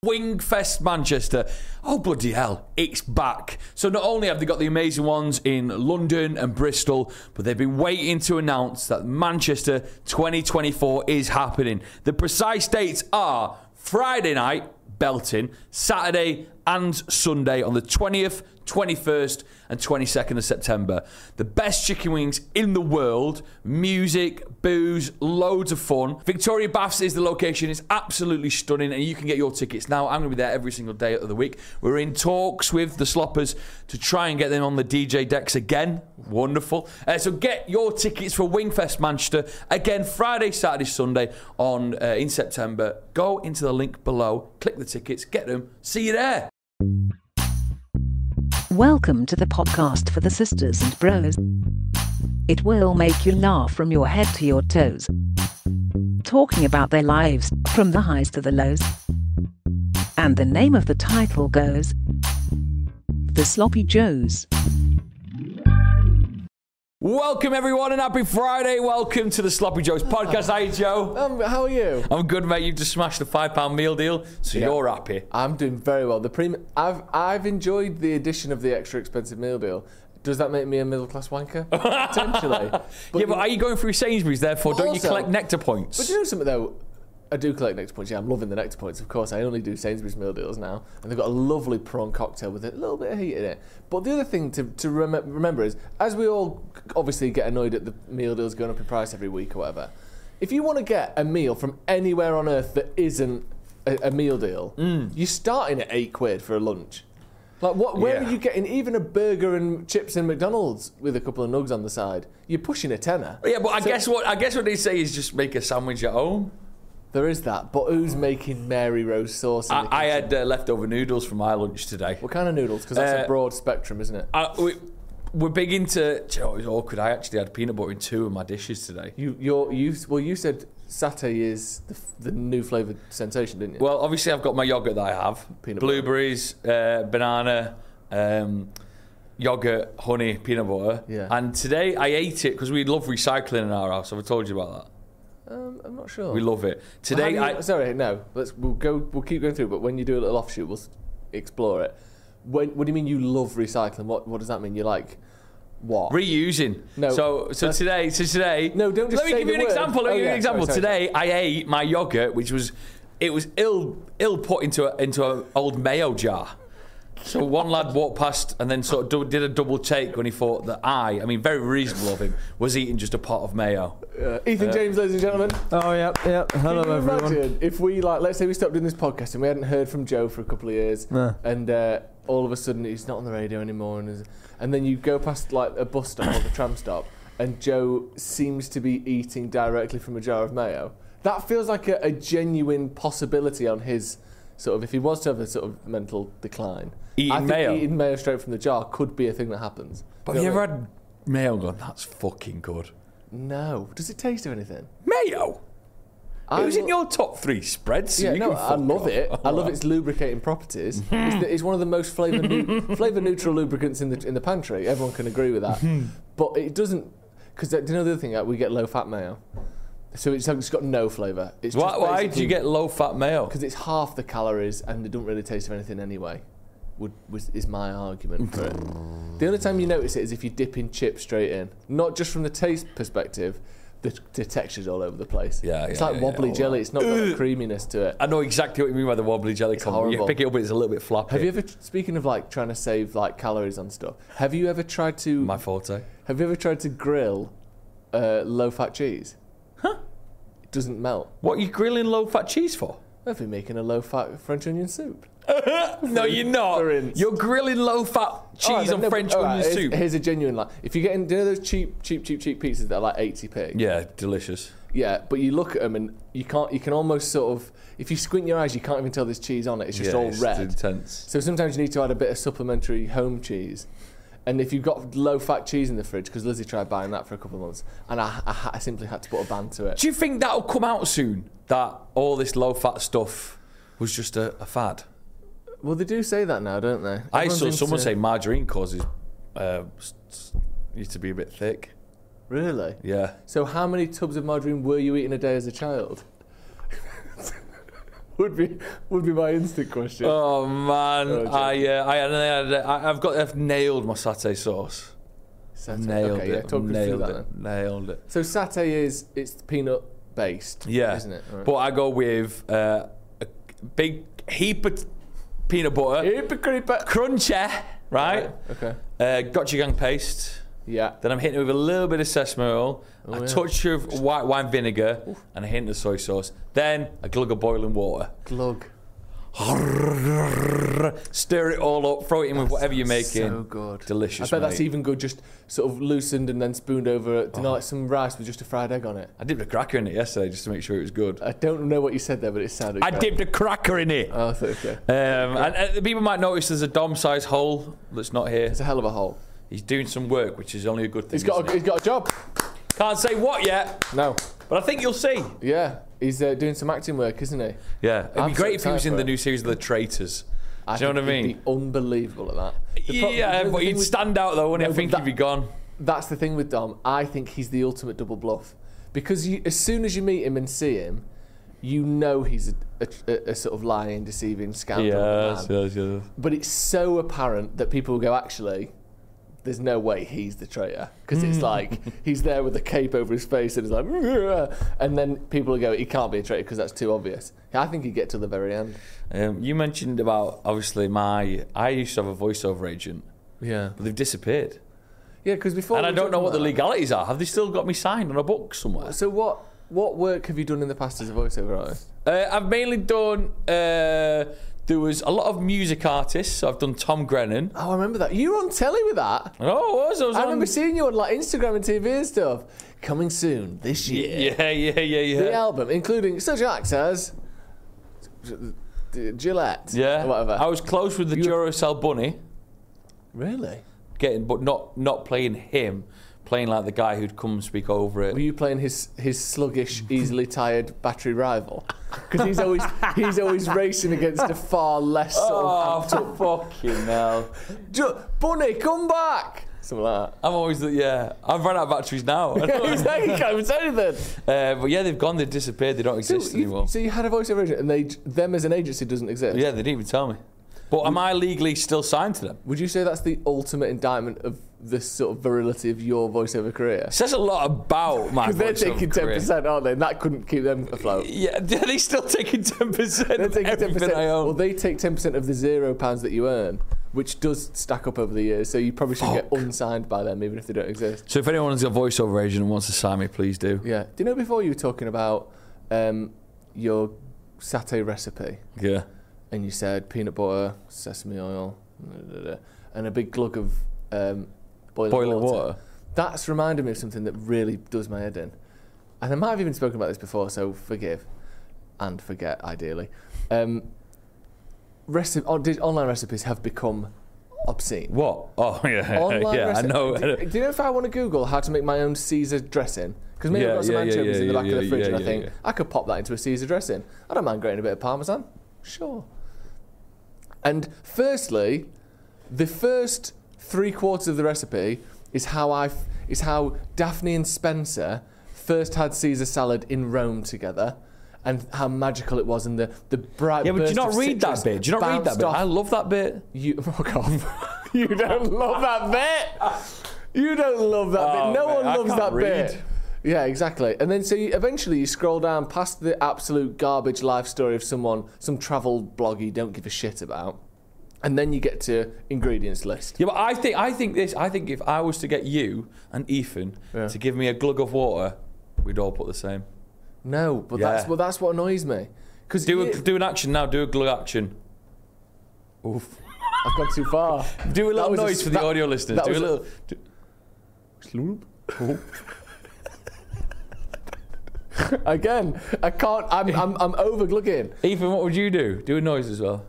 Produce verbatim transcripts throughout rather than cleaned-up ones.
Wingfest Manchester. Oh, bloody hell, it's back. So not only have they got the amazing ones in London and Bristol, but they've been waiting to announce that Manchester twenty twenty-four is happening. The precise dates are Friday night, belting, Saturday and Sunday on the twentieth, twenty-first and twenty-second of September. The best chicken wings in the world, music, booze, loads of fun. Victoria Baths is the location. It's absolutely stunning and you can get your tickets now. I'm going to be there every single day of the week. We're in talks with the Sloppers to try and get them on the D J decks again. Wonderful. Uh, so get your tickets for Wingfest Manchester again Friday, Saturday, Sunday on uh, in September. Go into the link below, click the tickets, get them. See you there. Welcome to the podcast for the sisters and bros. It will make you laugh from your head to your toes. Talking about their lives, from the highs to the lows. And the name of the title goes The Sloppy Joes. Welcome everyone and happy Friday. Welcome to the Sloppy Joes podcast. How are you, Joe? Um, how are you? I'm good, mate. You've just smashed the five pound meal deal, so yeah. You're happy. I'm doing very well. The premium. I've I've enjoyed the addition of the extra expensive meal deal. Does that make me a middle class wanker? Potentially. But yeah, but are you going through Sainsbury's? Therefore, don't also, you collect nectar points? But you know something though. I do collect nectar points. Yeah, I'm loving the nectar points. Of course, I only do Sainsbury's meal deals now, and they've got a lovely prawn cocktail with a little bit of heat in it. But the other thing to to rem- remember is, as we all obviously get annoyed at the meal deals going up in price every week or whatever, if you want to get a meal from anywhere on earth that isn't a, a meal deal, mm. you're starting at eight quid for a lunch. Like, what? Where yeah. are you getting even a burger and chips in McDonald's with a couple of nugs on the side? You're pushing a tenner. Yeah, but I so, guess what I guess what they say is just make a sandwich at home. There is that, but who's making Mary Rose sauce in the I, I had uh, leftover noodles for my lunch today. What kind of noodles? Because that's uh, a broad spectrum, isn't it? I, we, we're big into... Oh, it was awkward. I actually had peanut butter in two of my dishes today. You, you're, you, well, you said satay is the, the new flavoured sensation, didn't you? Well, obviously I've got my yoghurt that I have. Peanut Blueberries, uh, banana, um, yoghurt, honey, peanut butter. Yeah. And today I ate it because we love recycling in our house. Have I told you about that? Um, I'm not sure. We love it. Today, well, you, I sorry, no. Let's we'll go. We'll keep going through. But when you do a little offshoot, we'll explore it. When, what do you mean you love recycling? What What does that mean? You like what? Reusing. No. So so today, so today. No, don't just. Let me say give the you an word. example. Let oh, me give you yeah, an example. sorry, sorry. Today, I ate my yogurt, which was, it was ill ill put into a, into an old mayo jar. So one lad walked past and then sort of do, did a double take when he thought that I, I mean, very reasonable of him, was eating just a pot of mayo. Uh, Ethan uh, James, ladies and gentlemen. Oh, yeah, yeah. Hello, Can you everyone. Imagine if we, like, let's say we stopped doing this podcast and we hadn't heard from Joe for a couple of years, no. and uh, all of a sudden he's not on the radio anymore, and, and then you go past, like, a bus stop or the tram stop, and Joe seems to be eating directly from a jar of mayo. That feels like a, a genuine possibility on his... Sort of, if he was to have a sort of mental decline, eating I think mayo, eating mayo straight from the jar could be a thing that happens. But have you ever had mayo gone? That's fucking good. No, does it taste of anything? Mayo. I it was lo- in your top three spreads. So yeah, you no, can I fuck love off. it. I love its lubricating properties. it's, the, it's one of the most flavour nu- flavour neutral lubricants in the in the pantry. Everyone can agree with that. But it doesn't, because do you know the other thing? We get low fat mayo. So it's, it's got no flavour. It's why why do you get low-fat mayo? Because it's half the calories and it doesn't really taste of anything anyway, would, was, is my argument for it. The only time you notice it is if you dip in chips straight in. Not just from the taste perspective, the, the texture's all over the place. Yeah, It's yeah, like yeah, wobbly yeah. jelly. It's not got a creaminess to it. I know exactly what you mean by the wobbly jelly. It's You horrible. pick it up, it's a little bit floppy. Have you ever, speaking of like trying to save like calories on stuff, have you ever tried to... My forte. Have you ever tried to grill uh, low-fat cheese? Huh? Doesn't melt. What are you grilling low-fat cheese for? If you're making a low-fat French onion soup. No, you're not. You're grilling low-fat cheese right, on no, French right, onion here's, soup. Here's a genuine line. If you're getting, do you know those cheap, cheap, cheap, cheap pizzas that are like eighty p? Yeah, delicious. Yeah, but you look at them and you can't. You can almost sort of, if you squint your eyes, you can't even tell there's cheese on it. It's just yeah, all it's red. intense. So sometimes you need to add a bit of supplementary home cheese. And if you've got low-fat cheese in the fridge, because Lizzie tried buying that for a couple of months, and I, I, I simply had to put a ban to it. Do you think that'll come out soon? That all this low-fat stuff was just a, a fad? Well, they do say that now, don't they? I Everyone's saw into- someone say margarine causes uh, you to be a bit thick. Really? Yeah. So how many tubs of margarine were you eating a day as a child? would be would be my instant question. Oh man, Oh, I, uh, I, I, I, I've got, I've nailed my satay sauce. Satay. Nailed okay, yeah, it. talk us through Nailed that it. then. Nailed it. So satay is it's peanut based, Yeah, isn't it? Right. But I go with uh, a big heap of peanut butter, Hypocrite. cruncher, right? Okay. Uh, gochujang paste. Yeah. Then I'm hitting it with a little bit of sesame oil, Oh, a yeah. touch of white wine vinegar, and a hint of soy sauce. Then a glug of boiling water. Glug. Stir it all up, throw it in with whatever you're making. So good. Delicious, I bet that's mate. even good, just sort of loosened and then spooned over. Do you know, like some rice with just a fried egg on it? I dipped a cracker in it yesterday just to make sure it was good. I don't know what you said there, but it sounded I great. dipped a cracker in it. Oh, okay. Um, and, and the people might notice there's a Dom-sized hole that's not here. It's a hell of a hole. He's doing some work, which is only a good thing. He's got isn't a, it? he's got a job. Can't say what yet, No. but I think you'll see. Yeah. He's uh, doing some acting work, isn't he? Yeah, it'd I'm be so great if he was excited in for the it. new series of The Traitors. I Do you know think what I he'd mean? be unbelievable at that. The pro- Yeah, the but thing he'd with- stand out though, wouldn't he? No, I think but he'd be gone. That's the thing with Dom. I think he's the ultimate double bluff. Because you, as soon as you meet him and see him, you know he's a, a, a sort of lying, deceiving scoundrel. Yes, man. yes, yes. But it's so apparent that people will go, actually, there's no way he's the traitor. Because it's like, he's there with a cape over his face and he's like, "Ugh," and then people will go, he can't be a traitor because that's too obvious. I think he'd get to the very end. Um, you mentioned about, obviously, my... I used to have a voiceover agent, Yeah. but they've disappeared. Yeah, because before... And we I were don't know talking what the about- legalities are. Have they still got me signed on a book somewhere? So what, what work have you done in the past as a voiceover artist? Uh, I've mainly done... Uh, there was a lot of music artists. So I've done Tom Grennan. Oh, I remember that. You were on telly with that. Oh, I was. I was I on... remember seeing you on like Instagram and T V and stuff. Coming soon this year. Yeah, yeah, yeah, yeah. The album, including such acts as Gillette. Yeah. Or whatever. I was close with the You- Duracell Bunny, Really? getting, but not not playing him, playing like the guy who'd come and speak over it. Were you playing his his sluggish, easily tired battery rival? Because he's always he's always racing against a far less sort Oh, of amped up. fucking hell. Ju- Bunny, come back! Something like that. I'm always, the, yeah, I've run out of batteries now. I don't- Exactly, you can't even say anything. uh, but yeah, they've gone, they've disappeared, they don't So exist you, anymore. so you had a voiceover agent, and they them as an agency doesn't exist. Yeah, they didn't even tell me. But am I legally still signed to them? Would you say that's the ultimate indictment of the sort of virility of your voiceover career? It says a lot about my Because they're voiceover taking ten career. percent, aren't they? And that couldn't keep them afloat. Yeah, are they still taking ten percent They're of taking ten everything percent. I own? Well, they take ten percent of the zero pounds that you earn, which does stack up over the years. So you probably should get Fuck. unsigned by them, even if they don't exist. So if anyone's got a voiceover agent and wants to sign me, please do. Yeah. Do you know before you were talking about um, your satay recipe, Yeah. and you said peanut butter, sesame oil, da, da, da, and a big glug of um, boiling, Boiling water. water. That's reminded me of something that really does my head in. And I might have even spoken about this before, so forgive and forget, ideally. Um, reci- on- did- online recipes have become obscene. What? Oh, yeah. Online yeah, I reci- know. Do, do you know if I want to Google how to make my own Caesar dressing? Because maybe Yeah, I've got some yeah, yeah, anchovies yeah, in the back yeah, of the fridge yeah, and I yeah, think, yeah. I could pop that into a Caesar dressing. I don't mind grating a bit of Parmesan. Sure. And firstly, the first three quarters of the recipe is how I f- is how Daphne and Spencer first had Caesar salad in Rome together, and how magical it was, and the the bright. Yeah, but do you burst not of read citrus that bit? Do you not read that bounced bit? off- I love that bit. You fuck off. You don't love that bit. You don't love that Oh, bit. No mate, one I loves can't that read. bit. Yeah, exactly. And then so you, eventually you scroll down past the absolute garbage life story of someone, some travel blog you don't give a shit about, and then you get to ingredients list. Yeah, but I think I think this. I think if I was to get you and Ethan Yeah. to give me a glug of water, we'd all put the same. No, but Yeah. that's well, that's what annoys me. Because Do a, do an action now. Do a glug action. Oof. I've gone too far. Do a That little was a noise s- for the that- audio listeners. that Do a was a- little. do- Sloop. Again, I can't. I'm I'm I'm over glugging. Ethan, what would you do? Do a noise as well.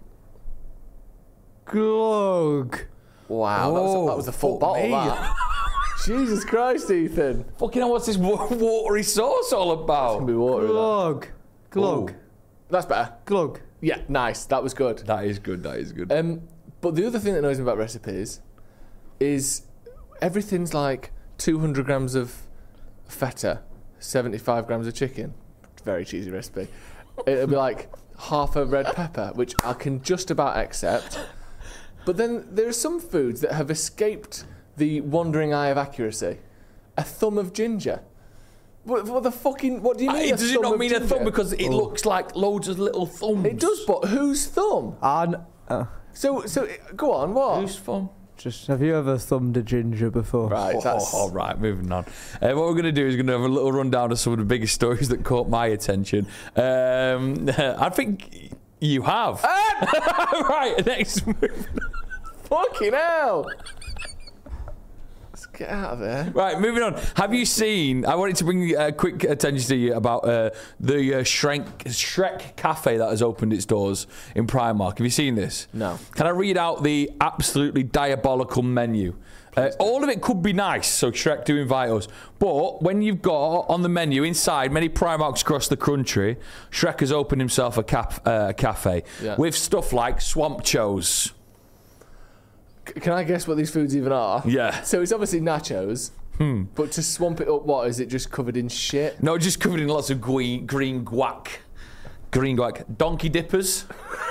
Glug. Wow, that, was, that was a full fuck bottle. me. That. Jesus Christ, Ethan. Fucking hell, what's this wa- watery sauce all about? Can be water. in that. Glug. Glug. Ooh. That's better. Glug. Yeah, nice. That was good. That is good. That is good. Um, but the other thing that annoys me about recipes is everything's like two hundred grams of feta, seventy-five grams of chicken. Very cheesy recipe. It'll be like half a red pepper, which I can just about accept. But then there are some foods that have escaped the wandering eye of accuracy. A thumb of ginger. What, what the fucking... What do you mean Uh, a does it thumb not of mean ginger? a thumb because it looks like loads of little thumbs? It does, but whose thumb? And uh, So, so go on, what? Whose thumb? just have you ever thumbed a ginger before? Right, that's... Oh, right, moving on. Uh, what we're going to do is going to have a little rundown of some of the biggest stories that caught my attention. Um, I think you have. Right, next move. Fucking hell! Let's get out of there. Right, moving on. Have you seen? I wanted to bring a quick attention to you about uh, the uh, Shrek, Shrek Cafe that has opened its doors in Primark. Have you seen this? No. Can I read out the absolutely diabolical menu? Uh, all of it could be nice, so Shrek do invite us. But when you've got on the menu inside many Primarks across the country, Shrek has opened himself a cap, uh, cafe Yeah. with stuff like swamp chos. C- Can I guess what these foods even are? Yeah. So it's obviously nachos, Hmm. but to swamp it up, what, is it just covered in shit? No, just covered in lots of green, green guac. Green guac. Donkey dippers.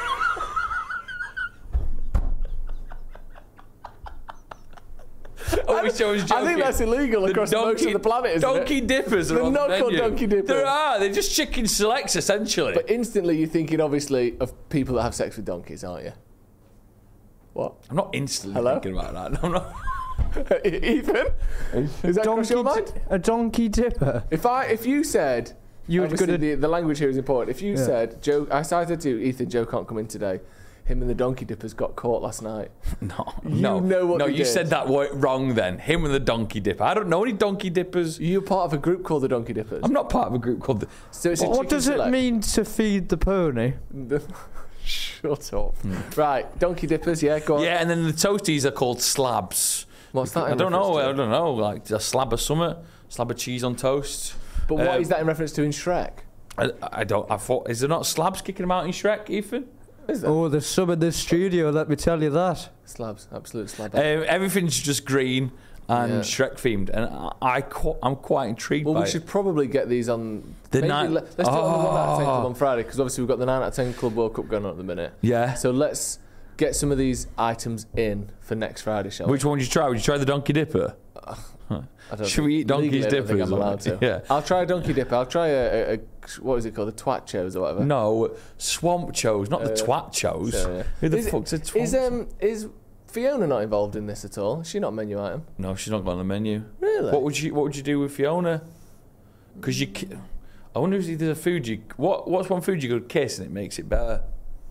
I, wish I, was I think joking. that's illegal The across most of the planet, isn't donkey it? dippers are They're on not the called menu. donkey dippers. There are. They're just chicken selects, essentially. But instantly you're thinking, obviously, of people that have sex with donkeys, aren't you? What? I'm not instantly Hello? thinking about that. No, I'm not. Ethan? Is that across your mind? A donkey dipper. If I, if you said, You would obviously gonna- the, the language here is important. If you Yeah. said, Joe, I said to Ethan, Joe can't come in today. Him and the donkey dippers got caught last night. No, You no, know what no. they You did. said that wo- wrong. Then him and the donkey dipper. I don't know any donkey dippers. You're part of a group called the Donkey Dippers. I'm not part of a group called the. so it's a What chicken does it select. mean to feed the pony? Shut up. Right, Donkey Dippers, yeah, go on. Yeah, and then the toasties are called slabs. What's that I in don't know. reference I to? don't know. Like a slab of summit, slab of cheese on toast. But what is Um, that in reference to in Shrek? I, I don't. I thought. Is there not slabs kicking them out in Shrek, Ethan? Is there? Oh, there's some in this studio, let me tell you that. Slabs, absolute slab. Um, everything's just green and Yeah. Shrek themed, and I, I qu- I'm quite intrigued well, by we should it. probably get these on. The maybe nine- le- let's do it on the one out of ten Oh. club on Friday because obviously we've got the nine out of ten club World Cup going on at the minute. Yeah. So let's get some of these items in for next Friday, shall we? Which one would you try? Would you try the donkey dipper? I don't Should think- we eat donkey's legally, I don't think dippers? I'm allowed to. Yeah. I'll try a donkey dipper. I'll try a, a, a what is it called? The twat chos or whatever. No, swamp chos, not the Uh, twat chos. So, yeah. Who the is, fuck's a twat? is um is Fiona not involved in this at all? Is she not a menu item? No, she's not got on the menu. Really? What would you What would you do with Fiona? Because you, ki- I wonder if there's a food you. What What's one food you could kiss and it makes it better?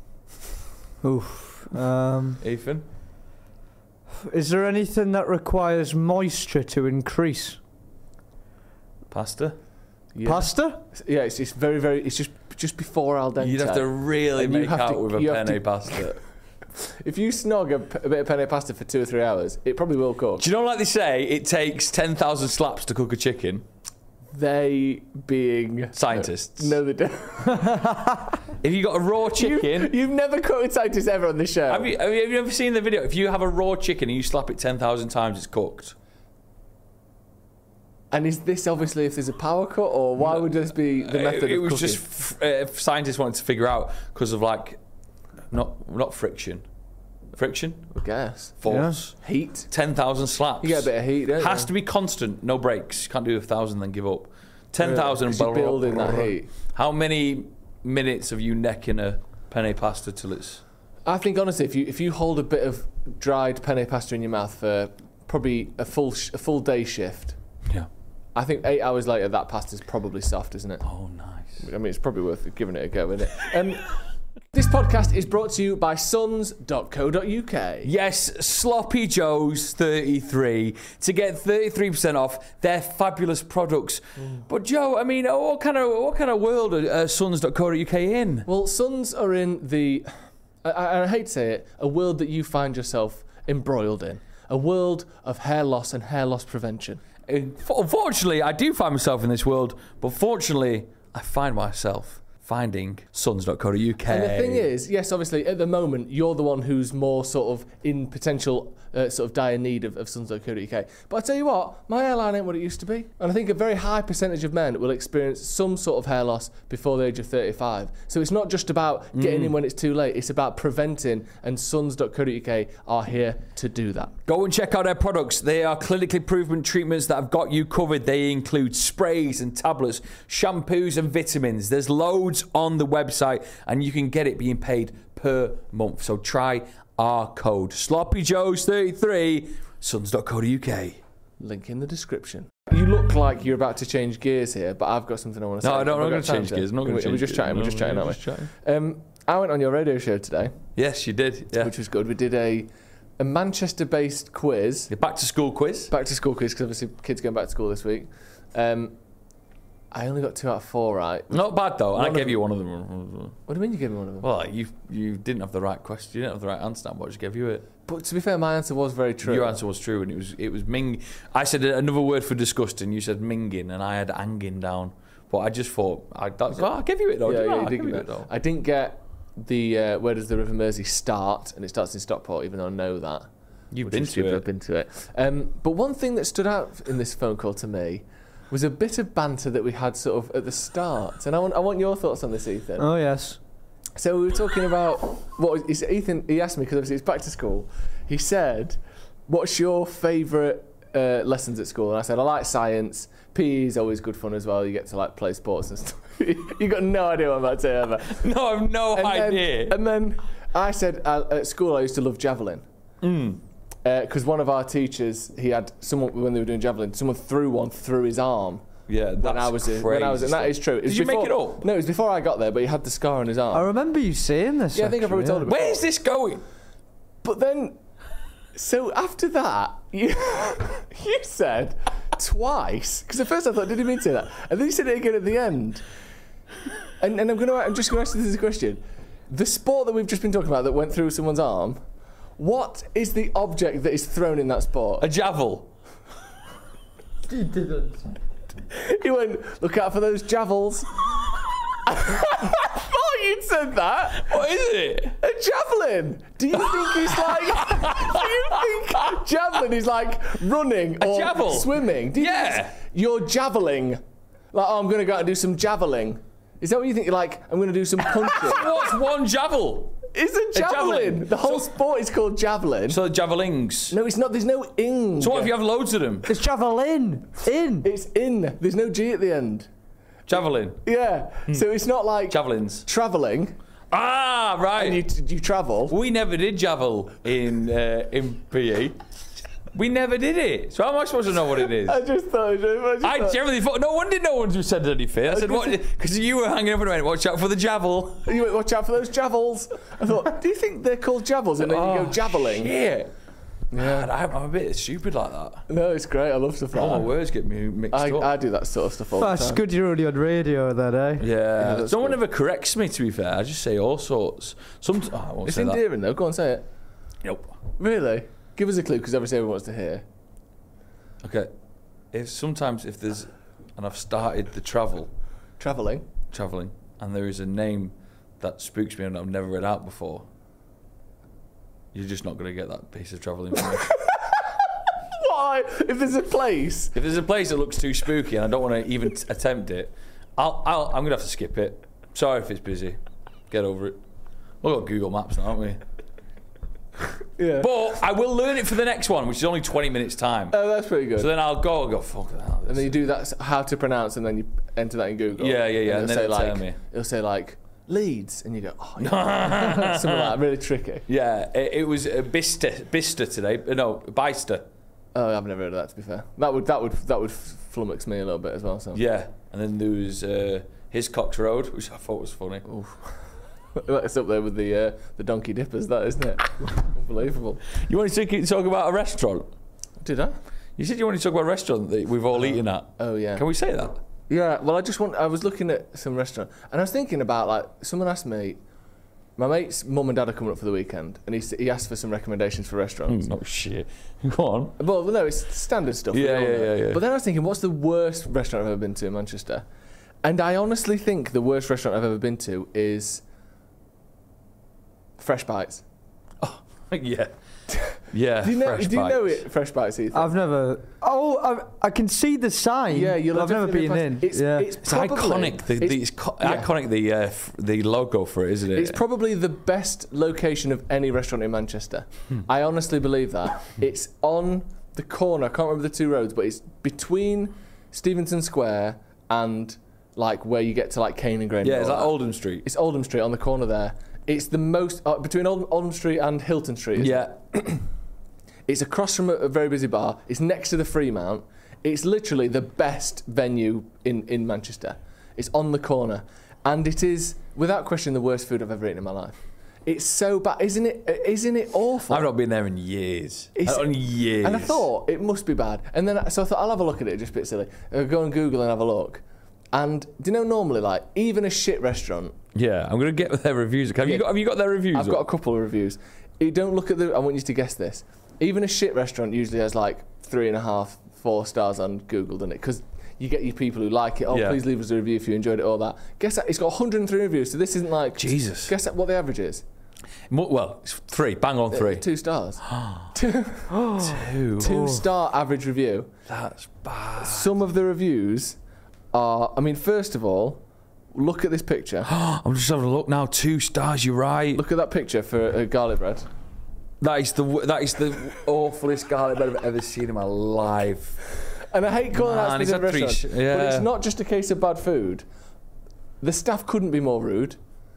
Oof. Um, Ethan. is there anything that requires moisture to increase? Pasta. Yeah. Pasta? Yeah, it's, it's very very. It's just just before al dente. You'd have to really And you make have out to- with a you have penne to- pasta. If you snog a, p- a bit of penne pasta for two or three hours, it probably will cook. Do you know, like they say, it takes ten thousand slaps to cook a chicken? They being Scientists. No, they don't. If you got a raw chicken. You, you've never quoted scientists ever on this show. Have you, have you have you ever seen the video? If you have a raw chicken and you slap it ten thousand times, it's cooked. And is this obviously if there's a power cut, or why would this be the method it, it of was cooking? just f- uh, scientists wanted to figure out because of like not not friction, friction, I guess force, heat. ten thousand slaps. You get a bit of heat, don't Has you? to be constant, no breaks. You can't do a thousand then give up. Ten thousand. Really? 'Cause you're building that heat. How many minutes of you necking a penne pasta till it's? I think honestly, if you if you hold a bit of dried penne pasta in your mouth for probably a full sh- a full day shift, Yeah. I think eight hours later that pasta's probably soft, isn't it? Oh, nice. I mean, it's probably worth giving it a go, isn't it? Um, this podcast is brought to you by sons dot co dot uk. Yes, Sloppy Joe's thirty-three to get thirty-three percent off their fabulous products. But Joe, I mean, what kind of what kind of world are uh, sons dot co dot uk in? Well, Sons are in the, I, I, I hate to say it, a world that you find yourself embroiled in. A world of hair loss and hair loss prevention. Uh, Unfortunately, I do find myself in this world, but fortunately, I find myself finding sons dot co dot U K. And the thing is, yes, obviously, at the moment, you're the one who's more sort of in potential uh, sort of dire need of, of sons dot co dot U K. But I tell you what, my hairline ain't what it used to be. And I think a very high percentage of men will experience some sort of hair loss before the age of thirty-five. So it's not just about getting Mm. in when it's too late, it's about preventing, and sons dot co dot U K are here to do that. Go and check out their products. They are clinically proven treatments that have got you covered. They include sprays and tablets, shampoos and vitamins. There's loads on the website, and you can get it being paid per month. So try our code Sloppy Joes thirty-three, sons dot co dot U K. Link in the description. You look like you're about to change gears here, but I've got something I want to say. No, I don't- I'm Have not I gonna got time change to- gears. I'm not gonna We're change just gears. chatting. We're No, just chatting, we're aren't just we? chatting. Um, I went on your radio show today, Yes, you did. Yeah. which was good. We did a a Manchester-based quiz, The back to school quiz. back to school quiz, because obviously kids going back to school this week. Um, I only got two out of four right. Not bad though. One I of gave them- you one of them. What do you mean you gave me one of them? Well, you you didn't have the right question. You didn't have the right answer. I just gave you it. But to be fair, my answer was very true. Your answer was true, and it was it was ming. I said another word for disgusting. You said minging, and I had angin down. But I just thought I that's, oh, I'll give you it though. Yeah, didn't yeah, I? you I'll did give give you me it that. though. I didn't get the uh, where does the River Mersey start, and it starts in Stockport, even though I know that. You've Which been is to stupid, it. I've been to it. Um, but one thing that stood out in this phone call to me was a bit of banter that we had sort of at the start, and I want I want your thoughts on this, Ethan. Oh, yes. So we were talking about what was, he- Ethan. He asked me because obviously it's back to school. He said, "What's your favourite uh, lessons at school?" And I said, "I like science. P E is always good fun as well. You get to like play sports and stuff." You got no idea what I'm about to say ever. No, I've no And then, idea. and then I said uh, at school I used to love javelin. Mm. Because one of our teachers, he had someone when they were doing javelin, someone threw one through his arm. Yeah, that's When I was in, crazy. when I was in, that is true. It was Did you make before- it up? No, it was before I got there, but he had the scar on his arm. I remember you saying this. Yeah, I think I've actually, already told yeah. him. Where is this going? But then, so after that, you you said twice, because at first I thought, did he mean to say that? And then you said it again at the end. And, and I'm gonna, I'm just going to ask you this question: the sport that we've just been talking about that went through someone's arm, what is the object that is thrown in that sport? A javel. You didn't. He went, look out for those javels. I thought you'd said that. What is it? A javelin. Do you think he's like? Do you think javelin is like running A or javel? swimming? Do you Yeah. think it's- you're javeling. Like, oh, I'm going to go out and do some javeling. Is that what you think? You're like, I'm going to do some punching. What's one javel? It's a javelin. javelin. The whole sport is called javelin. So javelings. No, it's not. There's no ing. So what if you have loads of them? It's javelin. In. It's in. There's no G at the end. Javelin. Yeah. So it's not like Javelins. traveling. Ah, right. And you, you travel. We never did javel in uh, in P E. We never did it. So how am I supposed to know what it is? I just thought. I, just I thought generally thought no one did. No one said anything. I said what? Because you were hanging up and went, "Watch out for the javel." you went, watch out for those javels. I thought, do you think they're called javels and then you go javeling? Yeah. Yeah. Man, I'm, I'm a bit stupid like that. No, it's great. I love stuff like All my that. words get me mixed I, up. I do that sort of stuff all Well, the it's time. good you're only on radio then, eh? yeah. that's no one good. ever corrects me. To be fair, I just say all sorts. Some. Oh, I won't It's say that. endearing though. Go on, say it. Nope. Really? Give us a clue, because obviously everyone wants to hear. Okay. If sometimes if there's and I've started the travel Travelling. traveling and there is a name that spooks me and I've never read out before, you're just not going to get that piece of travel information. Why? If there's a place. If there's a place that looks too spooky and I don't want to even t- attempt it, I'll, I'll, I'm going to have to skip it. Sorry if it's busy. Get over it. We've got Google Maps now, haven't we? Yeah. But I will learn it for the next one, which is only twenty minutes time. Oh, that's pretty good. So then I'll go and go, fuck that. and then you do that, how to pronounce, and then you enter that in Google. Yeah, yeah, yeah, And, and then it'll say it'll like, tell me. it'll say like Leeds, and you go, oh, yeah. Something like that, really tricky. Yeah, it, it was uh, Bista, Bista today. Uh, No, Bicester. Oh, I've never heard of that. To be fair, that would that would that would flummox me a little bit as well. So Yeah, and then there was uh, Hiscox Road, which I thought was funny. it's up there with the uh, the donkey dippers, that isn't it? Unbelievable. You wanted to talk about a restaurant? Did I? You said you wanted to talk about a restaurant that we've all eaten at. Oh yeah. Can we say that? Yeah. Well, I just want. I was looking at some restaurant, and I was thinking about like someone asked me. My mate's mum and dad are coming up for the weekend, and he s- he asked for some recommendations for restaurants. No shit. Go on. Well, no, it's standard stuff. we Yeah, all yeah, know. yeah, yeah. But then I was thinking, what's the worst restaurant I've ever been to in Manchester? And I honestly think the worst restaurant I've ever been to is Fresh Bites. yeah. Yeah. Do you know? Fresh Do you know Bites. it? Fresh Bites, Ethan. I've never. Oh, I, I can see the sign. Yeah, you'll but I've have never been definitely in. been past- yeah. It's, It's probably, iconic. The, the, it's- it's co- yeah. iconic. The uh, f- the logo for it, isn't it? It's probably the best location of any restaurant in Manchester. Hmm. I honestly believe that. It's on the corner. I can't remember the two roads, but it's between Stevenson Square and like where you get to like Cane and Grain. yeah, and it's all like that. Oldham Street. It's Oldham Street on the corner there. It's the most uh, between Oldham, Oldham Street and Hilton Street. isn't Yeah. it? It's across from a, a very busy bar. It's next to the Fremount. It's literally the best venue in, in Manchester. It's on the corner. And it is, without question, the worst food I've ever eaten in my life. It's so bad. Isn't it, isn't it awful? I've not been there in years. It's- Not in years. And I thought, it must be bad. And then, I, so I thought, I'll have a look at it, just a bit silly. I'll go on Google and have a look. And do you know, normally, like, even a shit restaurant, Yeah, I'm gonna get their reviews. Have Yeah. you got? Have you got their reviews? I've up? got a couple of reviews. You don't look at the, I want you to guess this. Even a shit restaurant usually has like three and a half, four stars on Google, doesn't it? Because you get your people who like it. Oh, Yeah. please leave us a review if you enjoyed it, all that. Guess that? It's got one hundred three reviews, so this isn't like... Jesus. Guess that what the average is? Mo- Well, it's three. Bang on three. Uh, two stars. two, Two. two star average review. That's bad. Some of the reviews are... I mean, first of all, look at this picture. I'm just having a look now. Two stars. You're right. Look at that picture for uh, garlic bread. That is the w- that is the awfulest garlic bread I've ever seen in my life. And I hate calling out Man, it's specific a three restaurants, sh- yeah. but it's not just a case of bad food. The staff couldn't be more rude.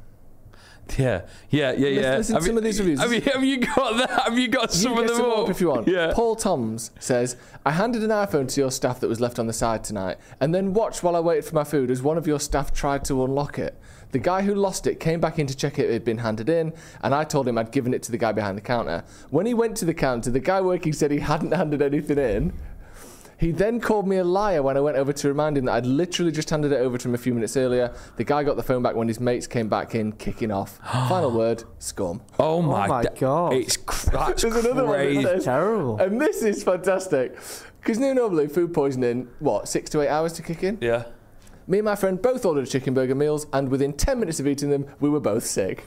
Yeah, yeah, yeah, yeah. Listen to have some you, of these reviews. Have you, have you got that? Have you got some you of get them some up? up if you want. Yeah. Paul Toms says, I handed an iPhone to your staff that was left on the side tonight and then watched while I waited for my food as one of your staff tried to unlock it. The guy who lost it came back in to check it had been handed in, and I told him I'd given it to the guy behind the counter. When he went to the counter, the guy working said he hadn't handed anything in. He then called me a liar when I went over to remind him that I'd literally just handed it over to him a few minutes earlier. The guy got the phone back when his mates came back in, kicking off. Final word, scum. Oh my, my da- God. It's cr- that's There's another one that crazy. says- Terrible. And this is fantastic. Because you know, normally food poisoning, what, six to eight hours to kick in? Yeah. Me and my friend both ordered chicken burger meals, and within ten minutes of eating them, we were both sick.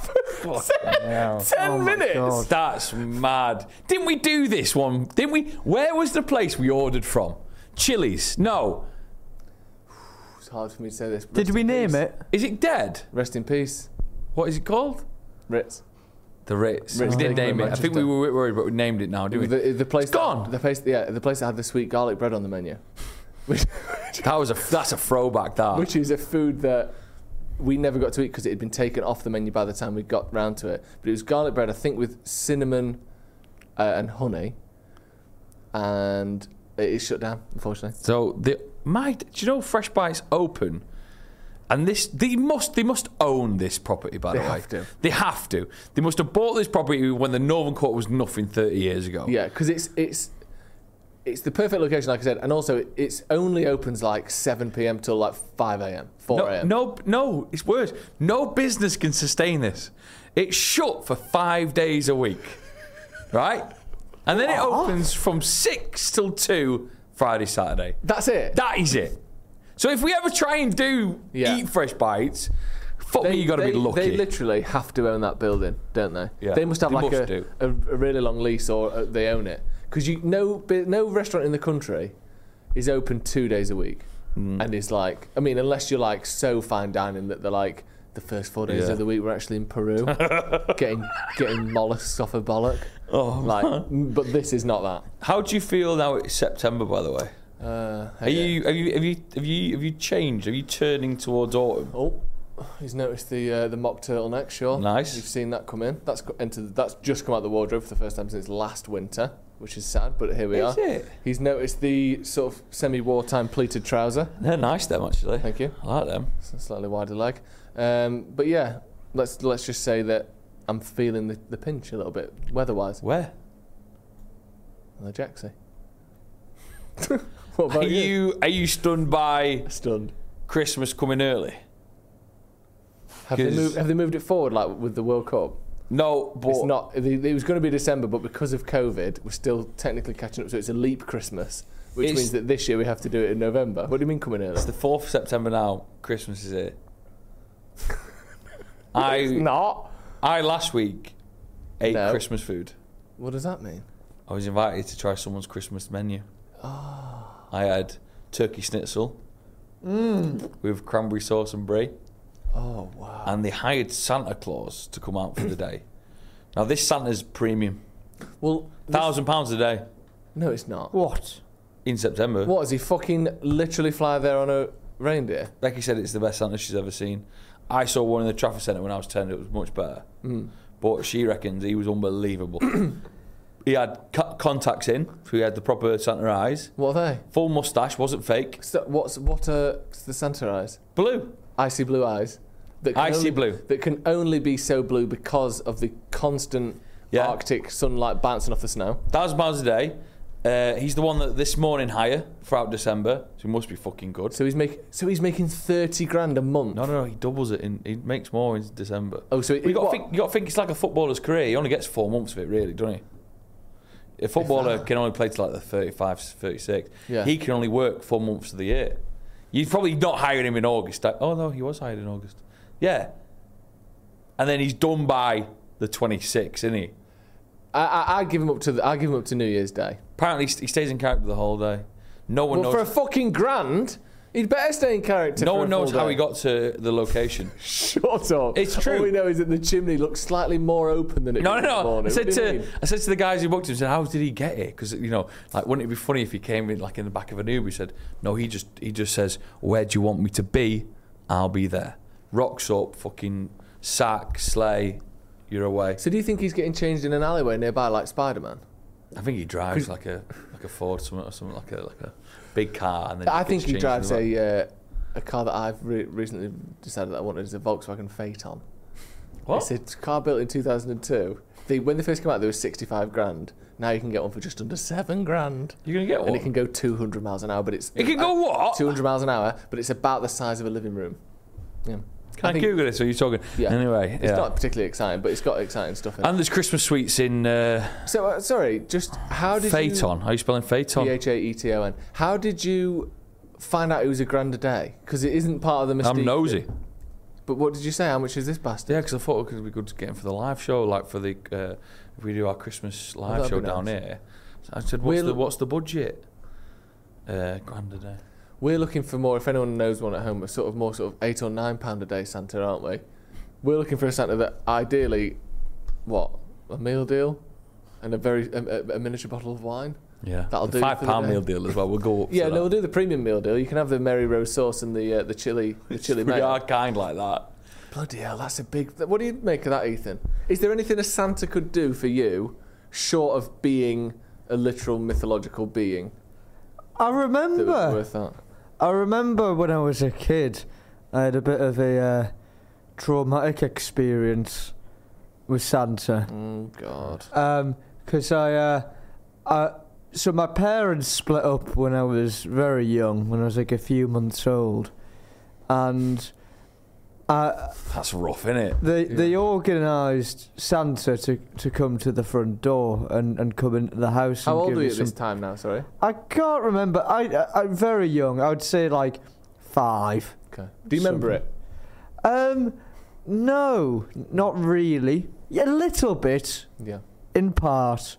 Yeah. ten Oh my minutes? God. That's mad. Didn't we do this one? Didn't we? Where was the place we ordered from? Chili's? No. It's hard for me to say this. Did Rest we in name peace. it? Is it dead? Rest in peace, What is it called? Ritz. The Ritz. Ritz we didn't Steak name it. in I think we Manchester. were worried, but we named it now, didn't we? The, the place It's gone. That, the place, yeah, the place that had the sweet garlic bread on the menu, which, That was a that's a throwback. That. which is a food that we never got to eat because it had been taken off the menu by the time we got round to it. But it was garlic bread, I think, with cinnamon uh, and honey, and it is shut down, unfortunately. So the my, do you know Fresh Bites open? And this, they must, they must own this property. By They the way, have to. They have to. They must have bought this property when the Northern Court was nothing thirty years ago. Yeah, because it's it's it's the perfect location, like I said, and also it it's only opens like seven p.m. till like five a.m., four No, a.m. no, no. It's worse. No business can sustain this. It's shut for five days a week, right? And then it opens from six till two Friday, Saturday. That's it. That is it. So if we ever try and do Yeah. eat Fresh Bites, fuck me, you got to they, be lucky. They literally have to own that building, don't they? Yeah, They must have they like must a, do. a, a really long lease, or uh, they own it. Because you no bi- no restaurant in the country is open two days a week, Mm. and is like, I mean, unless you're like so fine dining that they're like the first four days Yeah. of the week we're actually in Peru, getting getting mollusks off a bollock. Oh, Like, m- but this is not that. How do you feel now? It's September, by the way. Uh, Are you have you have you have you have you changed? Are you turning towards autumn? Oh, he's noticed the uh, the mock turtleneck. Sure, Nice. You've seen that come in. That's co- entered. That's just come out the wardrobe for the first time since last winter, which is sad. But here we Is are. it? He's noticed the sort of semi-wartime pleated trouser. They're nice, them actually. Thank you. I like them. It's a slightly wider leg. Um, but yeah, let's let's just say that I'm feeling the, the pinch a little bit weather-wise. Where? On the Jacksy. What Are about you? you are you stunned by Stunned. Christmas coming early? Have they 'Cause- moved? Have they moved it forward like with the World Cup? No, but It's not. It it was going to be December, but because of COVID, we're still technically catching up. So it's a leap Christmas, which It's- means that this year we have to do it in November. What do you mean coming early? It's the fourth of September now. Christmas is here. I Not. I last week ate No. Christmas food. What does that mean? I was invited to try someone's Christmas menu. Oh. I had turkey schnitzel Mm. with cranberry sauce and brie, Oh wow. and they hired Santa Claus to come out for the day. Now this Santa's premium, Well, this- thousand pounds a day no, it's not. What? in September. What, does he fucking literally fly there on a reindeer? Becky said it's the best Santa she's ever seen. I saw one in the Trafford Centre when I was ten. It was much better, Mm. but she reckons he was unbelievable. He had co- contacts in, so he had the proper Santa eyes. What are they? Full moustache, wasn't fake. So what's what are the Santa eyes? Blue. Icy blue eyes. That can Icy only, blue. That can only be so blue because of the constant Yeah. Arctic sunlight bouncing off the snow. Thousand pounds a day. Uh, he's the one that this morning higher throughout December, so he must be fucking good. So he's making so he's making thirty grand a month. No, no, no, he doubles it. In, he makes more in December. Oh, so it, you got what? to think. You got to think it's like a footballer's career. He only gets four months of it, really, doesn't he? A footballer that. can only play to like the thirty-five, thirty-six. Yeah. He can only work four months of the year. You'd probably not hire him in August. Oh no, he was hired in August. Yeah. And then he's done by the twenty-sixth, isn't he? I, I I give him up to the, I give him up to New Year's Day. Apparently, he stays in character the whole day. No one Well, knows. for a fucking grand, he'd better stay in character. No for one a knows full how day. he got to the location. Shut up. It's true. All we know is that the chimney looks slightly more open than it No, did no, in the no. morning. I said What do you to mean? I said to the guys who booked him, I said, "How did he get here?" Because you know, like, wouldn't it be funny if he came in like in the back of an Uber? He said, "No, he just he just says, where do you want me to be? I'll be there." Rocks up, fucking sack, sleigh, you're away. So do you think he's getting changed in an alleyway nearby like Spider-Man? I think he drives like a like a Ford something or something like a like a big car. And then I just think gets he changed drives in the back. a uh, a car that I've re- recently decided that I wanted is a Volkswagen Phaeton. What? It's a car built in two thousand two. They, when they first came out, they were sixty-five grand. Now you can get one for just under seven grand. You're gonna get one. And it can go two hundred miles an hour, but it's It can go what? two hundred miles an hour, but it's about the size of a living room. Yeah. Can I, think- Google this? Or are you talking? Yeah. Anyway, It's yeah. not particularly exciting, but it's got exciting stuff in it. And there's Christmas sweets in uh, So uh, sorry, just how did Phaeton. How are you spelling you Phaeton? P H A E T O N? How did you find out it was a grand a day? Because it isn't part of the mystique. I'm nosy. But what did you say? How much is this bastard? Yeah, because I thought it could be good to get him for the live show, like for the uh, if we do our Christmas live that'd show be down nice. here. So I said, "What's We'll- the what's the budget?" Uh, grand a day. We're looking for more. If anyone knows one at home, a sort of more sort of eight or nine pound a day Santa, aren't we? We're looking for a Santa that ideally, what, a meal deal, and a very a, a, a miniature bottle of wine. Yeah, That'll the do five for the pound day. meal deal as well. We'll go up. Yeah, for no, that. we'll do the premium meal deal. You can have the Mary Rose sauce and the uh, the chili the chili we mayo. are kind like that. Bloody hell, that's a big. What do you make of that, Ethan? Is there anything a Santa could do for you, short of being a literal mythological being, I that was remember. worth that? I remember when I was a kid, I had a bit of a uh, traumatic experience with Santa. Oh God. Um 'cause I, uh, I, so my parents split up when I was very young, when I was like a few months old, and I, That's rough, isn't it? they Yeah. they organised Santa to, to come to the front door and, and come into the house. How and old give were you us at this some- time now? Sorry. I can't remember. I, I I'm very young. I would say like five. Okay. Do you remember it? Um, no, not really. Yeah, a little bit, Yeah. in part.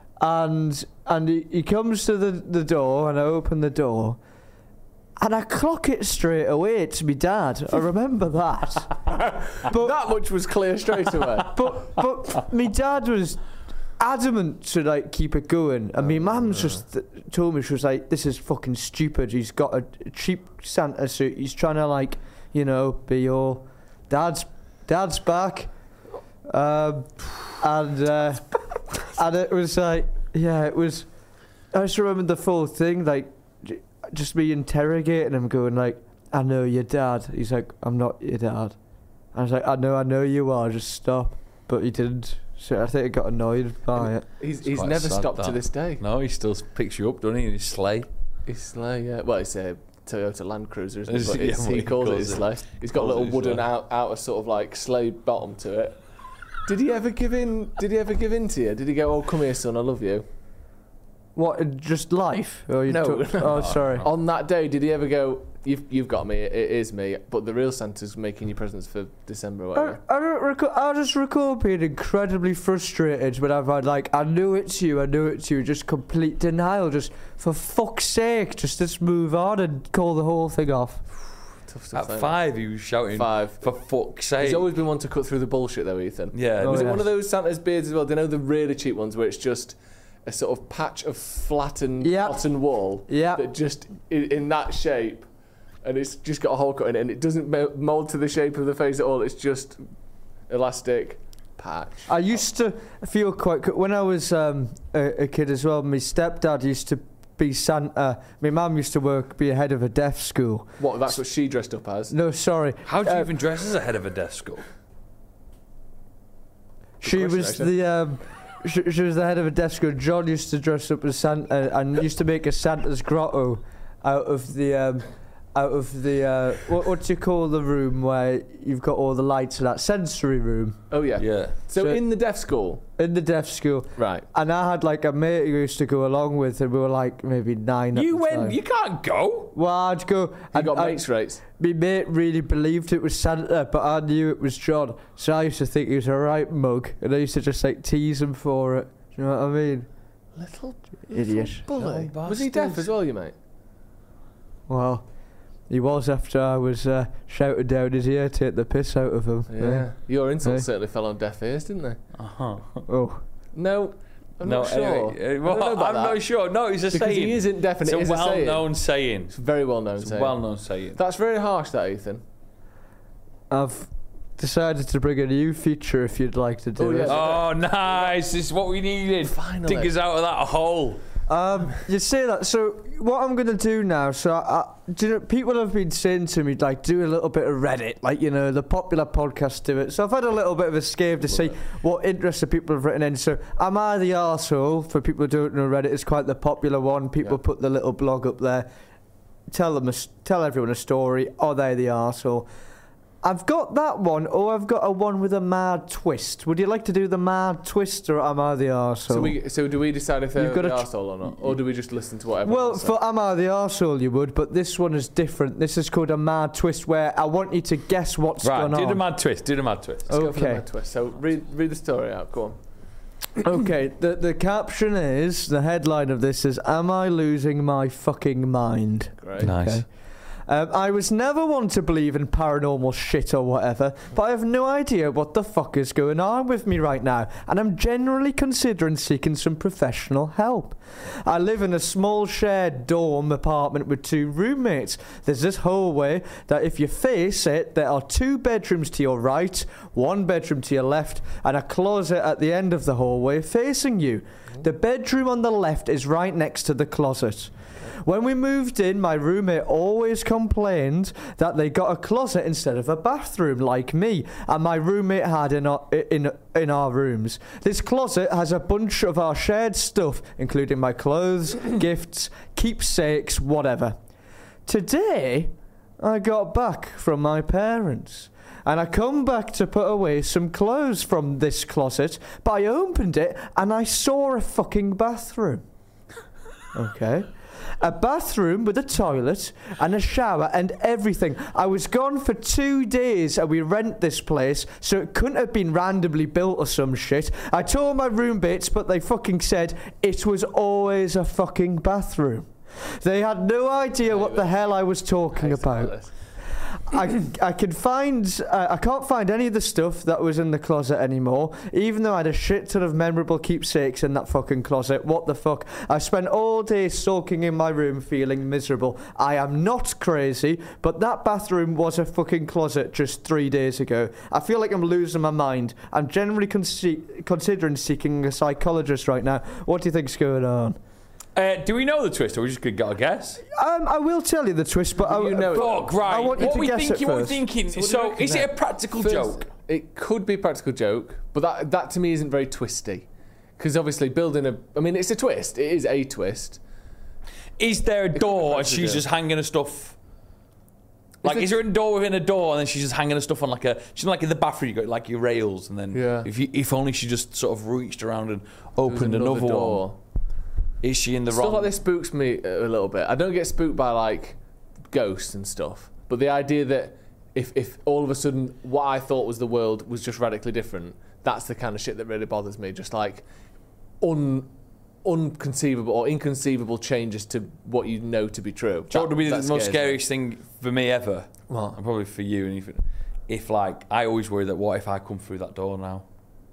And and he, he comes to the, the door, and I open the door, and I clock it straight away. It's me dad. I remember that. but That much was clear straight away. but but me dad was adamant to like keep it going, and me mum's just th- told me, she was like, "This is fucking stupid. He's got a cheap Santa suit. He's trying to like, you know, be all dad's dad's back." Um, and uh, and it was like, yeah, it was. I just remember the full thing, like j- just me interrogating him, going like, "I know your dad." He's like, "I'm not your dad." I was like, "I know, I know you are. Just stop." But he didn't. So I think he got annoyed by it. He's It's he's quite never sad, stopped to that. this day. No, he still picks you up, doesn't he? In his sleigh. His sleigh, yeah. Well, it's a Toyota Land Cruiser, isn't it? Is But it? it's, Yeah, he he calls it calls his it- sleigh. He's got a calls it little his wooden sleigh. out, outer sort of like sleigh bottom to it. Did he ever give in? Did he ever give in to you? Did he go, "Oh, come here, son, I love you"? What? Just life? Or you No. took- oh, sorry. On that day, did he ever go, you've, you've got me, it, it is me, but the real Santa's making you presents for December or I, whatever? I don't recall. I just recall being incredibly frustrated when I've had like, I knew it's you, I knew it's you, just complete denial. Just for fuck's sake, just let's move on and call the whole thing off. Tough stuff, At though. five, he was shouting, Five. for fuck's sake. He's always been one to cut through the bullshit, though, Ethan. Yeah. Oh, Was it yes. one of those Santa's beards as well? Do you know the really cheap ones where it's just a sort of patch of flattened Yep. cotton wool Yep. that just in, in that shape, and it's just got a hole cut in it, and it doesn't mo- mould to the shape of the face at all. It's just elastic patch. I used to feel quite co- when I was um, a, a kid as well. My stepdad used to be Santa. My mum used to work, be a head of a deaf school. What? That's what she dressed up as. No, sorry. How do you Uh, even dress as a head of a deaf school? She question, was actually. the um, she, she was the head of a deaf school. John used to dress up as Santa and used to make a Santa's grotto out of the um, out of the uh, what, what do you call the room where you've got all the lights in that sensory room Oh yeah. Yeah. So, So- in the deaf school, in the deaf school. right? And I had like a mate who used to go along with, and we were like maybe nine. at You the went, time. you can't go. Well, I'd go. You and got I- mates rates. My mate really believed it was Santa, but I knew it was John, so I used to think he was a right mug, and I used to just like tease him for it. Do you know what I mean? Little Idiot. bully. Little Was he deaf bastards. as well, you mate? Well, he was after I was uh, shouting down his ear, take the piss out of him. Yeah. Your insults Yeah. certainly fell on deaf ears, didn't they? Uh-huh. Oh. No, I'm no, not sure. anyway, uh, I don't well, know about I'm that. not sure. No, it's a Because saying. he isn't deaf and it's it a is a saying. well-known saying. It's a very well known It's a saying. well-known saying. That's very harsh, that, Ethan. I've decided to bring a new feature if you'd like to do Oh, it. yes. Oh, nice! This is what we needed. Finally. Dig us out of that hole. Um, you say that. So what I'm gonna do now? So I, do you know, people have been saying to me like, do a little bit of Reddit, like you know the popular podcasts do it. So I've had a little bit of a scave to see what interesting people have written in. So am I the arsehole? For people who don't know, Reddit is quite the popular one. People Yeah. put the little blog up there. Tell them, a, s- tell everyone a story. Are they the arsehole? I've got that one, or I've got a one with a mad twist. Would you like to do the mad twist, or am I the arsehole? So, we, so do we decide if they're You've the got a arsehole or not? Or do we just listen to whatever? Well, for Am I the Arsehole you would, but this one is different. This is called a mad twist where I want you to guess what's Right, going do on. the mad twist. Do the mad twist. Let's go for the okay. mad twist. So read, read the story out. Go on. Okay, the, the caption is, the headline of this is, Am I losing my fucking mind? Great. Nice. Okay. Um, I was never one to believe in paranormal shit or whatever, but I have no idea what the fuck is going on with me right now, and I'm generally considering seeking some professional help. I live in a small shared dorm apartment with two roommates. There's this hallway that if you face it, there are two bedrooms to your right, one bedroom to your left, and a closet at the end of the hallway facing you. The bedroom on the left is right next to the closet. When we moved in, my roommate always complained that they got a closet instead of a bathroom, like me, and my roommate had in our, in, in our rooms. This closet has a bunch of our shared stuff, including my clothes, gifts, keepsakes, whatever. Today, I got back from my parents. And I come back to put away some clothes from this closet, but I opened it and I saw a fucking bathroom. Okay. A bathroom with a toilet and a shower and everything. I was gone for two days and we rent this place, so it couldn't have been randomly built or some shit. I told my roommates, but they fucking said it was always a fucking bathroom. They had no idea what the hell I was talking about. I, I can find uh, I can't find any of the stuff that was in the closet anymore, even though I had a shit ton of memorable keepsakes in that fucking closet. What the fuck? I spent all day sulking in my room feeling miserable. I am not crazy, but that bathroom was a fucking closet just three days ago. I feel like I'm losing my mind. I'm generally consi- considering seeking a psychologist right now. What do you think's going on? Uh, do we know the twist, or we just could get a guess? Um, I will tell you the twist, but I, You know it. but Fuck, right. I want you what to we guess thinking? it What we first. thinking? So what do you So, reckon is it a then? practical First, joke? It could be a practical joke, but that that to me isn't very twisty. Because obviously building a... I mean, it's a twist. It is a twist. Is there a could be door and practical she's joke. just hanging her stuff? Like, it- is there a door within a door and then she's just hanging her stuff on like a... She's like in the bathroom, you got like your rails, and then Yeah. if you, if only she just sort of reached around and There was opened another, one. door. Is she in the Stuff wrong? like this spooks me a little bit. I don't get spooked by like ghosts and stuff, but the idea that if if all of a sudden what I thought was the world was just radically different, that's the kind of shit that really bothers me. Just like un unconceivable or inconceivable changes to what you know to be true. Do you know what would be the That most scares me. scariest thing for me ever? What? And probably for you. And if, if like, I always worry that what if I come through that door now?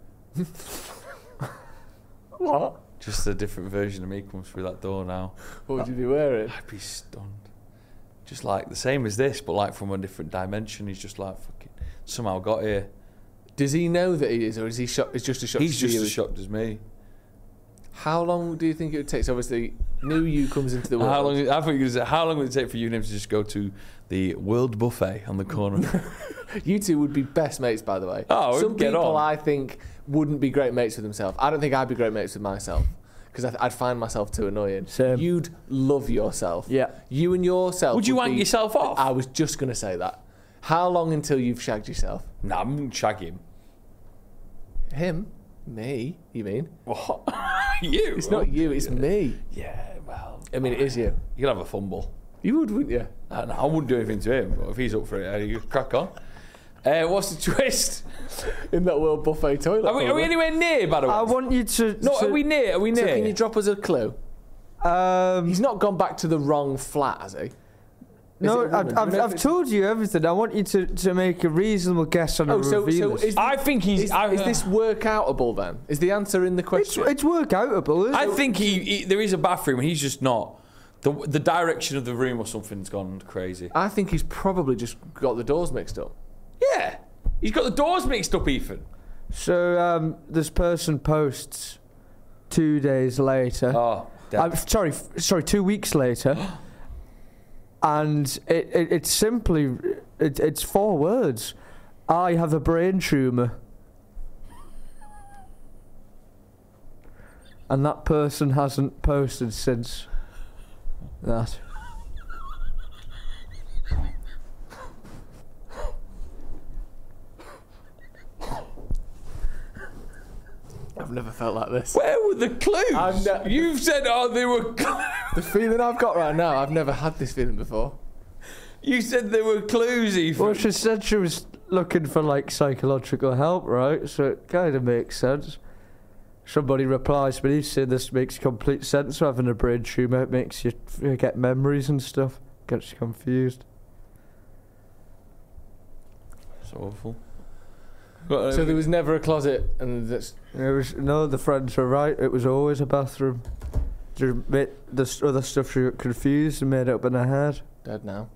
What? Just a different version of me comes through that door now. What would you be wearing? I'd be stunned. Just like the same as this, but like from a different dimension. He's just like fucking somehow got here. Does he know that he is, or is he shocked? It's just a shock. He's to just you? as shocked as me. How long do you think it would take? So obviously, new you comes into the world. How long? I think you were gonna say, how long would it take for you and him to just go to the World Buffet on the corner? You two would be best mates, by the way. Oh, we'd Some get people on. I think wouldn't be great mates with themselves. I don't think I'd be great mates with myself because I'd, I'd find myself too annoying. Same. You'd love yourself. Yeah. You and yourself. Would you wank be- yourself off? I was just going to say that. How long until you've shagged yourself? Nah, I'm gonna shag him. Him? Me? You mean? What? You? It's not you. It's me. Yeah, well, I mean, it is you. you could have a fumble. You would, wouldn't you? I, I wouldn't do anything to him, but if he's up for it, uh, you crack on. Uh, what's the twist? In that World Buffet toilet. Are we, are we probably. anywhere near, by the way? I want you to. no, to, are we near? Are we So near? can you drop us a clue? Um, He's not gone back to the wrong flat, has he? no, it a woman? I've, Do you I've, know if I've it's- told you everything. I want you to, to make a reasonable guess on a Oh, so, so reveal. is, I think he's. is, I, is this workoutable then? Is the answer in the it's, question? it's workoutable, isn't I it? think he, he. There is a bathroom, and he's just not. The the direction of the room or something's gone crazy. I think he's probably just got the doors mixed up. Yeah, he's got the doors mixed up, Ethan. So um, this person posts two days later. Oh, I'm sorry, f- sorry, two weeks later, and it, it it's simply it, it's four words. I have a brain tumor, and that person hasn't posted since that. I've never felt like this. where were the clues? I'm ne- You've said, oh, there were. Clues. The feeling I've got right now, I've never had this feeling before. You said there were clues, Ethan. Well, she said she was looking for like psychological help, right? So it kind of makes sense. Somebody replies, but he said this makes complete sense. Having a brain tumor it makes you forget memories and stuff. Gets you confused. It's awful. So there was never a closet, and that's It was no, the friends were right. It was always a bathroom. She made the s- other stuff she got confused and made it up in her head. dead now.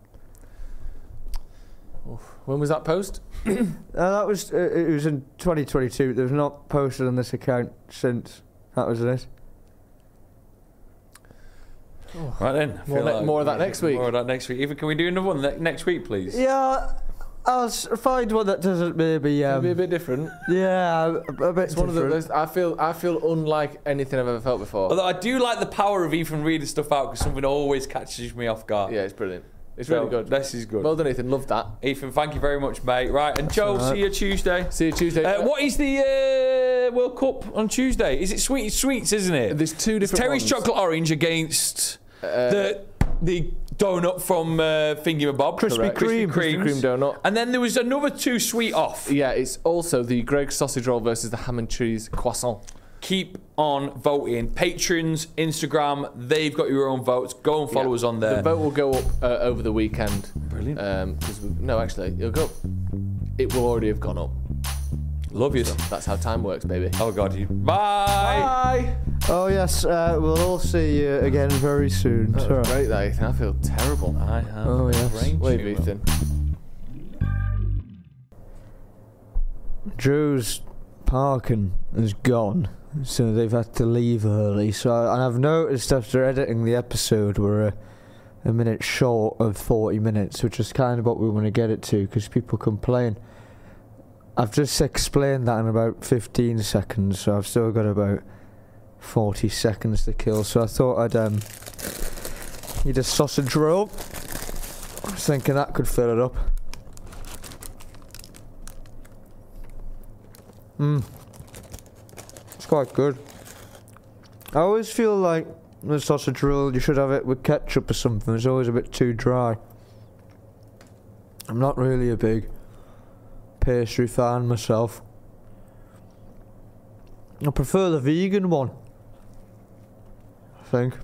Oof. When was that post? Uh, that was uh, it was in twenty twenty-two. There was not posted on this account since. That was it. Right then. I More feel ne- more of that next week. More of that next week. Ethan, can we do another one ne- next week, please? Yeah, I'll s- find one that doesn't maybe. Um, Maybe a bit different. yeah, a, a bit It's one of different. those. I feel. I feel unlike anything I've ever felt before. Although I do like the power of Ethan reading stuff out because something always catches me off guard. Yeah, it's brilliant. It's So, really good. This is good. Well done, Ethan. Love that. Ethan, thank you very much, mate. Right, and Joe, alright. see you Tuesday. See you Tuesday. Uh, what is the uh, World Cup on Tuesday? Is it Sweet Sweets, isn't it? There's two It's different Terry's ones. chocolate orange against Uh, the the donut from uh, Thingamabob. Krispy Correct. Kreme. Krispy Kreme donut. And then there was another two sweet off. Yeah, it's also the Greg's sausage roll versus the ham and cheese croissant. Keep on voting. Patrons, Instagram, they've got your own votes. Go and follow Yeah. us on there. The vote will go up uh, over the weekend. Brilliant. Um, 'cause we, no, actually, it'll go. It will already have gone up. Love you. That's how time works, baby. Oh, God. You. Bye. Bye. Oh yes, uh, we'll all see you again very soon. That Ta-ra. was great, that Ethan. I feel terrible. I have Oh, a yes. brain Wave, tumour. Ethan. Drew's parking is gone, so they've had to leave early. So, and I've noticed after editing the episode, we're a, a minute short of forty minutes, which is kind of what we want to get it to, because people complain. I've just explained that in about fifteen seconds, so I've still got about forty seconds to kill. So I thought I'd um, need a sausage roll. I was thinking that could fill it up. Mmm. It's quite good. I always feel like The sausage roll, you should have it with ketchup or something. It's always a bit too dry. I'm not really a big pastry fan myself. I prefer the vegan one, I think.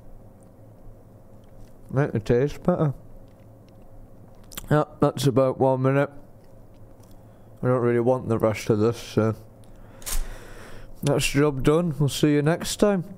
Make it taste better. Yeah, that's about one minute. I don't really want the rest of this, so that's job done. We'll see you next time.